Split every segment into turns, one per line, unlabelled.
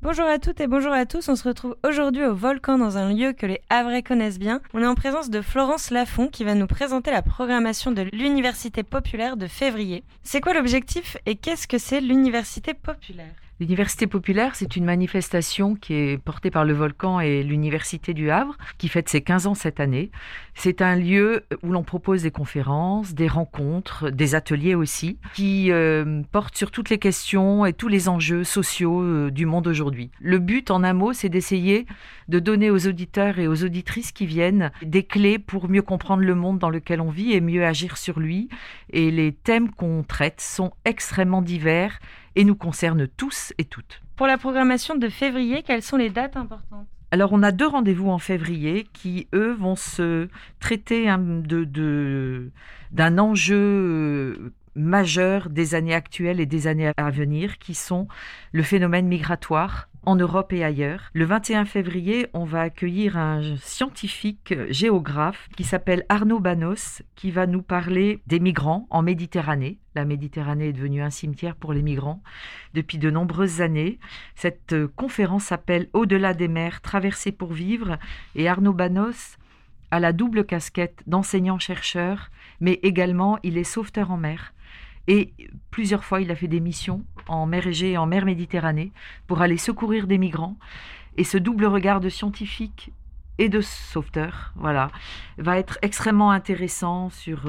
Bonjour à toutes et bonjour à tous, on se retrouve aujourd'hui au Volcan dans un lieu que les Havrais connaissent bien. On est en présence de Florence Lafont qui va nous présenter la programmation de l'Université populaire de février. C'est quoi l'objectif et qu'est-ce que c'est l'Université populaire ?
L'Université populaire, c'est une manifestation qui est portée par le Volcan et l'Université du Havre, qui fête ses 15 ans cette année. C'est un lieu où l'on propose des conférences, des rencontres, des ateliers aussi, qui portent sur toutes les questions et tous les enjeux sociaux du monde aujourd'hui. Le but, en un mot, c'est d'essayer de donner aux auditeurs et aux auditrices qui viennent des clés pour mieux comprendre le monde dans lequel on vit et mieux agir sur lui. Et les thèmes qu'on traite sont extrêmement divers et nous concernent tous et toutes.
Pour la programmation de février, quelles sont les dates importantes ?
Alors, on a 2 rendez-vous en février qui, eux, vont se traiter d'un enjeu majeur des années actuelles et des années à venir, qui sont le phénomène migratoire en Europe et ailleurs. Le 21 février, on va accueillir un scientifique géographe qui s'appelle Arnaud Banos, qui va nous parler des migrants en Méditerranée. La Méditerranée est devenue un cimetière pour les migrants depuis de nombreuses années. Cette conférence s'appelle « Au-delà des mers, traversées pour vivre » et Arnaud Banos a la double casquette d'enseignant-chercheur, mais également il est sauveteur en mer. Et plusieurs fois, il a fait des missions en mer Égée et en mer Méditerranée pour aller secourir des migrants. Et ce double regard de scientifique et de sauveteur, va être extrêmement intéressant sur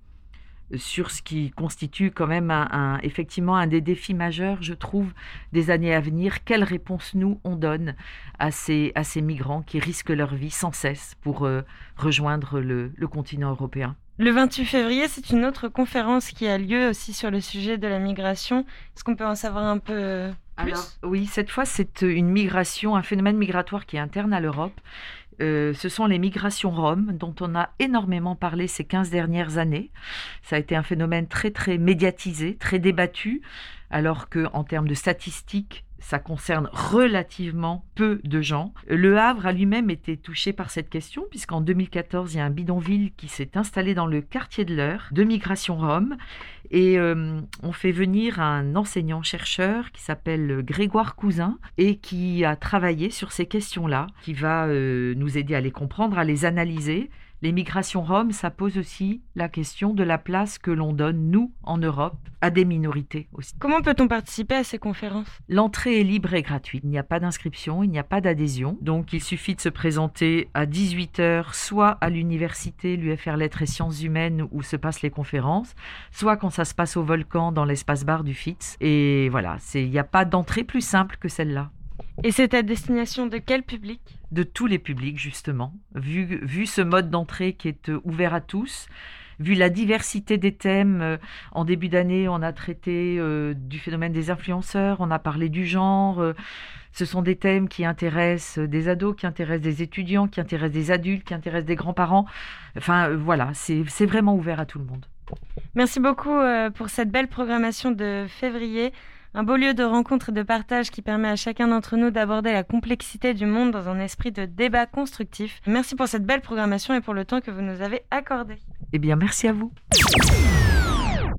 ce qui constitue quand même effectivement un des défis majeurs, je trouve, des années à venir. Quelle réponse on donne à ces migrants qui risquent leur vie sans cesse pour rejoindre le continent européen ?
Le 28 février, c'est une autre conférence qui a lieu aussi sur le sujet de la migration. Est-ce qu'on peut en savoir un peu plus ?
Alors, oui, cette fois, c'est une migration, un phénomène migratoire qui est interne à l'Europe. Ce sont les migrations roms dont on a énormément parlé ces 15 dernières années. Ça a été un phénomène très, très médiatisé, très débattu, alors qu'en termes de statistiques, ça concerne relativement peu de gens. Le Havre a lui-même été touché par cette question, puisqu'en 2014, il y a un bidonville qui s'est installé dans le quartier de l'Eure, de migration rome, et on fait venir un enseignant-chercheur qui s'appelle Grégoire Cousin et qui a travaillé sur ces questions-là, qui va nous aider à les comprendre, à les analyser. Les migrations roms, ça pose aussi la question de la place que l'on donne, nous, en Europe, à des minorités aussi.
Comment peut-on participer à ces conférences ?
L'entrée est libre et gratuite. Il n'y a pas d'inscription, il n'y a pas d'adhésion. Donc, il suffit de se présenter à 18h, soit à l'université, l'UFR Lettres et Sciences Humaines, où se passent les conférences, soit quand ça se passe au Volcan, dans l'espace bar du FITS. Et voilà, il n'y a pas d'entrée plus simple que celle-là.
Et c'est à destination de quel public ?
De tous les publics, justement. Vu ce mode d'entrée qui est ouvert à tous, vu la diversité des thèmes, en début d'année, on a traité du phénomène des influenceurs, on a parlé du genre. Ce sont des thèmes qui intéressent des ados, qui intéressent des étudiants, qui intéressent des adultes, qui intéressent des grands-parents. Enfin, voilà, c'est vraiment ouvert à tout le monde.
Merci beaucoup pour cette belle programmation de février. Un beau lieu de rencontre et de partage qui permet à chacun d'entre nous d'aborder la complexité du monde dans un esprit de débat constructif. Merci pour cette belle programmation et pour le temps que vous nous avez accordé.
Eh bien, merci à vous.